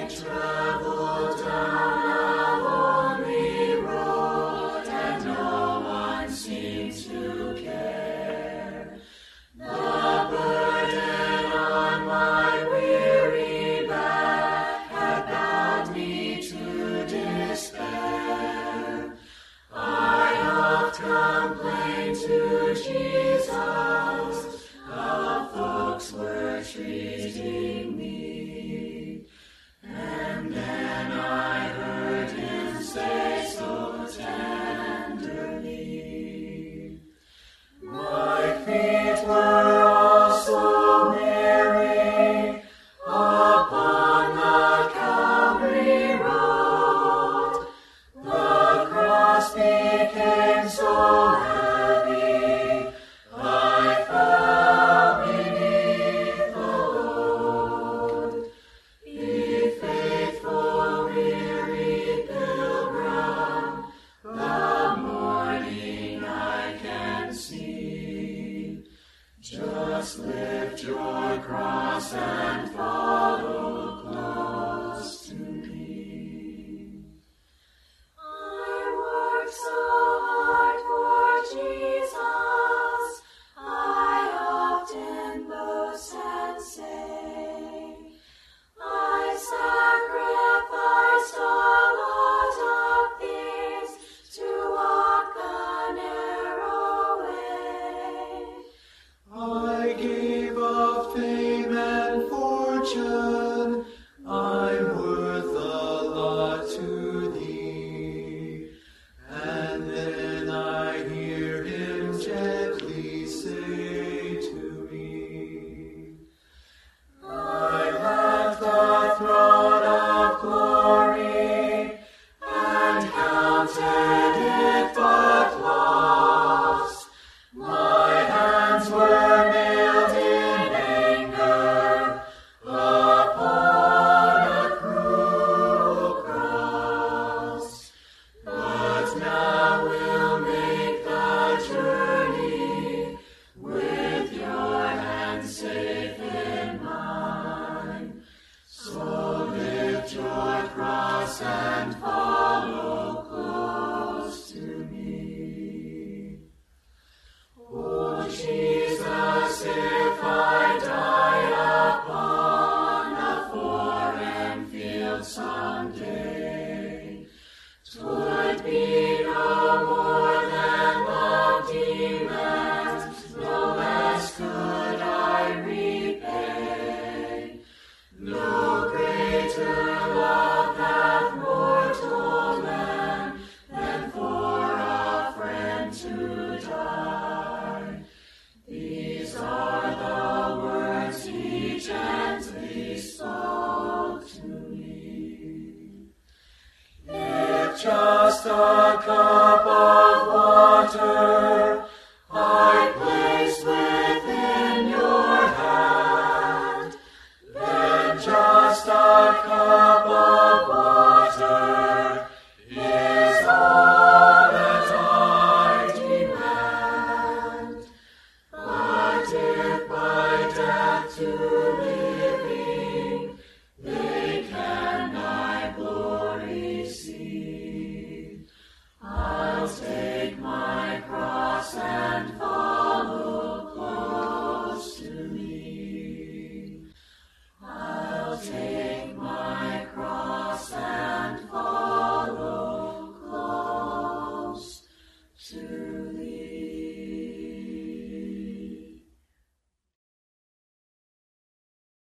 traveled down a lonely road, and no one seemed to care. The burden on my weary back had bound me to despair. I oft complained to Jesus how folks were treating me. And then I heard him say so tenderly, my feet were also weary upon the Calvary road. The cross became so heavy, I fell beneath the load. Be faithful, weary pilgrim, the morning I can see. Just lift your cross and follow close to me. I work so hard for Jesus, I often boast and say, I sacrificed a lot of things to walk the narrow way. I gave up fame and fortune, I'm worth a lot to thee. And then I hear him gently say to me, I left the throne of glory and counted it but loss. My hands were nailed in anger upon a cruel cross. But now we'll make the journey with your hands safe in mine. So lift your cross and follow close to me. Oh Jesus, if I die upon a foreign field someday, 'twould be no more than love demands, no less could I repay. No greater love hath mortal man than for a friend to die. These are the words he gently spoke to me. If just a cup of water I placed within your hand, then just a cup